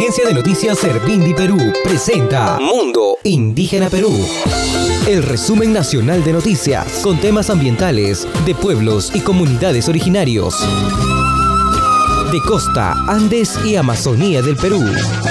Agencia de Noticias Servindi Perú presenta Mundo Indígena Perú. El resumen nacional de noticias con temas ambientales de pueblos y comunidades originarios de costa, Andes y Amazonía del Perú.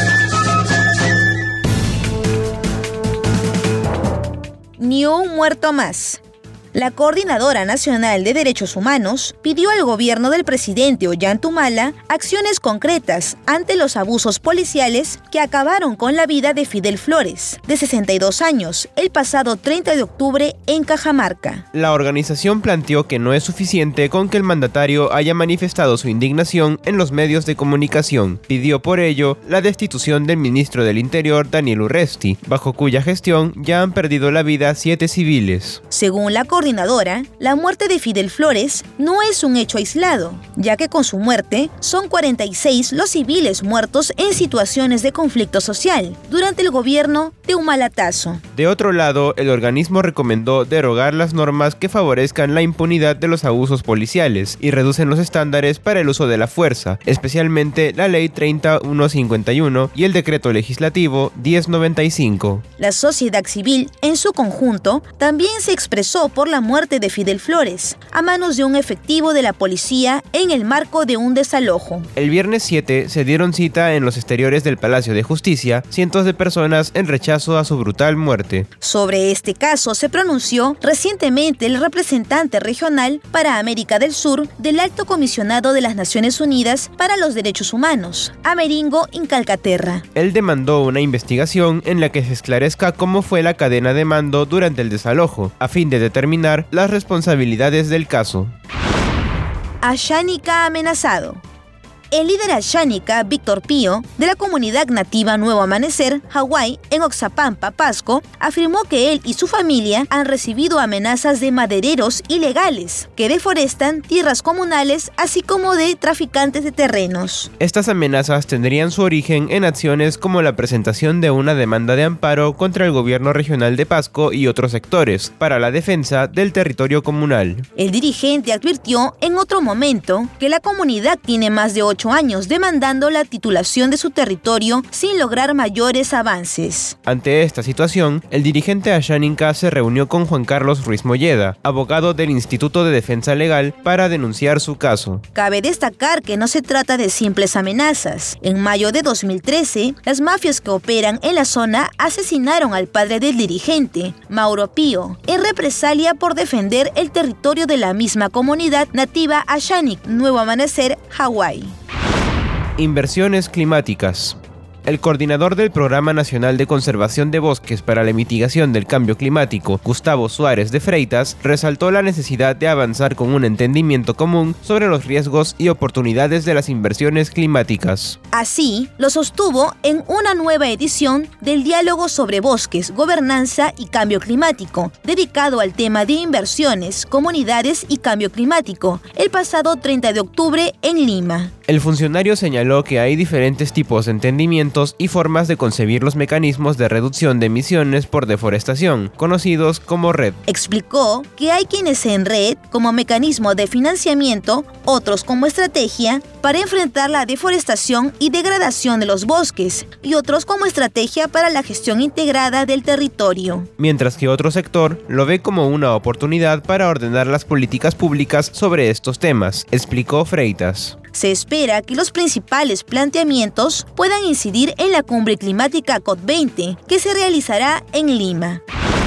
Ni un muerto más. La Coordinadora Nacional de Derechos Humanos pidió al gobierno del presidente Ollanta acciones concretas ante los abusos policiales que acabaron con la vida de Fidel Flores, de 62 años, el pasado 30 de octubre en Cajamarca. La organización planteó que no es suficiente con que el mandatario haya manifestado su indignación en los medios de comunicación. Pidió por ello la destitución del ministro del Interior, Daniel Urresti, bajo cuya gestión ya han perdido la vida 7 civiles. Según la coordinadora, la muerte de Fidel Flores no es un hecho aislado, ya que con su muerte son 46 los civiles muertos en situaciones de conflicto social durante el gobierno de Humala-Tazo. De otro lado, el organismo recomendó derogar las normas que favorezcan la impunidad de los abusos policiales y reducen los estándares para el uso de la fuerza, especialmente la Ley 30151 y el Decreto Legislativo 1095. La sociedad civil, en su conjunto, también se expresó por la muerte de Fidel Flores, a manos de un efectivo de la policía en el marco de un desalojo. El viernes 7 se dieron cita en los exteriores del Palacio de Justicia cientos de personas en rechazo a su brutal muerte. Sobre este caso se pronunció recientemente el representante regional para América del Sur del Alto Comisionado de las Naciones Unidas para los Derechos Humanos, Amerigo Incalcaterra. Él demandó una investigación en la que se esclarezca cómo fue la cadena de mando durante el desalojo, a fin de determinar las responsabilidades del caso. Ashánica amenazado. El líder ashánica, Víctor Pío, de la comunidad nativa Nuevo Amanecer, Hawái, en Oxapampa, Pasco, afirmó que él y su familia han recibido amenazas de madereros ilegales que deforestan tierras comunales, así como de traficantes de terrenos. Estas amenazas tendrían su origen en acciones como la presentación de una demanda de amparo contra el gobierno regional de Pasco y otros sectores para la defensa del territorio comunal. El dirigente advirtió en otro momento que la comunidad tiene más de 8 años demandando la titulación de su territorio sin lograr mayores avances. Ante esta situación, el dirigente asháninca se reunió con Juan Carlos Ruiz Molleda, abogado del Instituto de Defensa Legal, para denunciar su caso. Cabe destacar que no se trata de simples amenazas. En mayo de 2013, las mafias que operan en la zona asesinaron al padre del dirigente, Mauro Pío, en represalia por defender el territorio de la misma comunidad nativa ashánica, Nuevo Amanecer, Hawái. Inversiones climáticas. El coordinador del Programa Nacional de Conservación de Bosques para la Mitigación del Cambio Climático, Gustavo Suárez de Freitas, resaltó la necesidad de avanzar con un entendimiento común sobre los riesgos y oportunidades de las inversiones climáticas. Así, lo sostuvo en una nueva edición del Diálogo sobre Bosques, Gobernanza y Cambio Climático, dedicado al tema de inversiones, comunidades y cambio climático, el pasado 30 de octubre en Lima. El funcionario señaló que hay diferentes tipos de entendimientos y formas de concebir los mecanismos de reducción de emisiones por deforestación, conocidos como REDD. Explicó que hay quienes en REDD como mecanismo de financiamiento, otros como estrategia para enfrentar la deforestación y degradación de los bosques, y otros como estrategia para la gestión integrada del territorio. Mientras que otro sector lo ve como una oportunidad para ordenar las políticas públicas sobre estos temas, explicó Freitas. Se espera que los principales planteamientos puedan incidir en la cumbre climática COP20, que se realizará en Lima.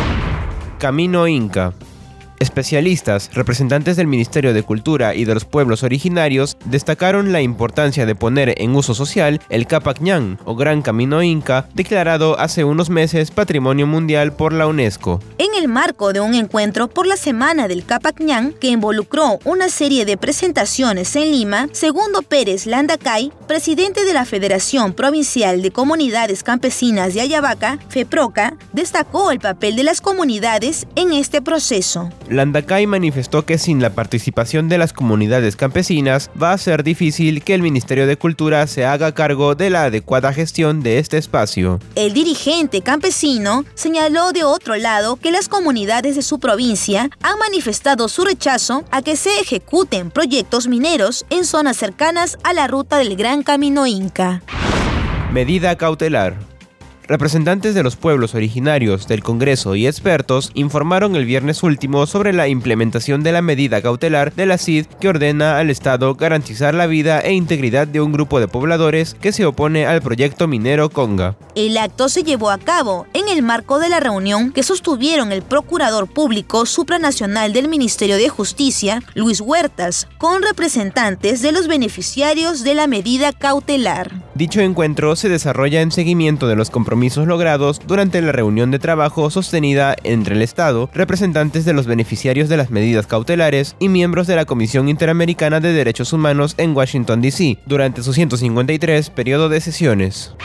Camino Inca. Especialistas, representantes del Ministerio de Cultura y de los pueblos originarios destacaron la importancia de poner en uso social el Capac Ñan, o Gran Camino Inca, declarado hace unos meses Patrimonio Mundial por la UNESCO. En el marco de un encuentro por la Semana del Capac Ñan, que involucró una serie de presentaciones en Lima, Segundo Pérez Landacay, presidente de la Federación Provincial de Comunidades Campesinas de Ayabaca, FEPROCA, destacó el papel de las comunidades en este proceso. Landacay manifestó que sin la participación de las comunidades campesinas va a ser difícil que el Ministerio de Cultura se haga cargo de la adecuada gestión de este espacio. El dirigente campesino señaló de otro lado que las comunidades de su provincia han manifestado su rechazo a que se ejecuten proyectos mineros en zonas cercanas a la ruta del Gran Camino Inca. Medida cautelar. Representantes de los pueblos originarios del Congreso y expertos informaron el viernes último sobre la implementación de la medida cautelar de la CID que ordena al Estado garantizar la vida e integridad de un grupo de pobladores que se opone al proyecto minero Conga. El acto se llevó a cabo en el marco de la reunión que sostuvieron el Procurador Público Supranacional del Ministerio de Justicia, Luis Huertas, con representantes de los beneficiarios de la medida cautelar. Dicho encuentro se desarrolla en seguimiento de los compromisos logrados durante la reunión de trabajo sostenida entre el Estado, representantes de los beneficiarios de las medidas cautelares y miembros de la Comisión Interamericana de Derechos Humanos en Washington, D.C., durante su 153 periodo de sesiones.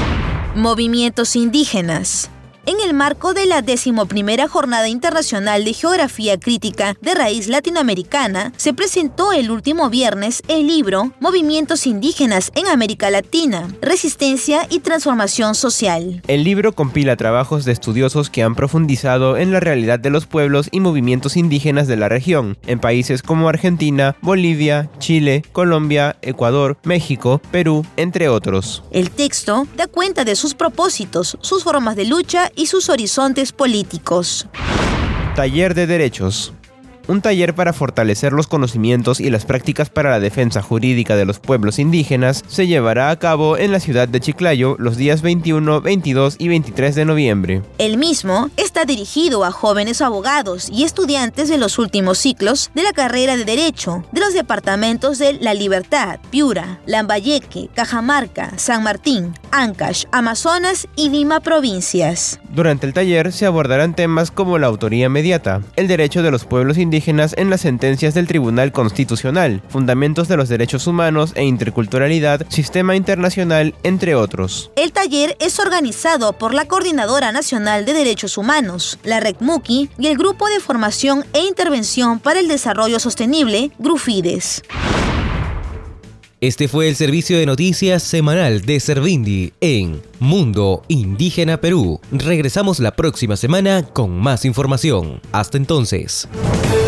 Movimientos indígenas. En el marco de la 11ª Jornada Internacional de Geografía Crítica de Raíz Latinoamericana, se presentó el último viernes el libro Movimientos Indígenas en América Latina, Resistencia y Transformación Social. El libro compila trabajos de estudiosos que han profundizado en la realidad de los pueblos y movimientos indígenas de la región, en países como Argentina, Bolivia, Chile, Colombia, Ecuador, México, Perú, entre otros. El texto da cuenta de sus propósitos, sus formas de lucha y sus horizontes políticos. Taller de Derechos. Un taller para fortalecer los conocimientos y las prácticas para la defensa jurídica de los pueblos indígenas se llevará a cabo en la ciudad de Chiclayo los días 21, 22 y 23 de noviembre. El mismo está dirigido a jóvenes abogados y estudiantes de los últimos ciclos de la carrera de Derecho de los departamentos de La Libertad, Piura, Lambayeque, Cajamarca, San Martín, Ancash, Amazonas y Lima provincias. Durante el taller se abordarán temas como la autoría mediata, el derecho de los pueblos indígenas en las sentencias del Tribunal Constitucional, fundamentos de los derechos humanos e interculturalidad, sistema internacional, entre otros. El taller es organizado por la Coordinadora Nacional de Derechos Humanos, la RECMUCI y el Grupo de Formación e Intervención para el Desarrollo Sostenible, GRUFIDES. Este fue el servicio de noticias semanal de Servindi en Mundo Indígena Perú. Regresamos la próxima semana con más información. Hasta entonces.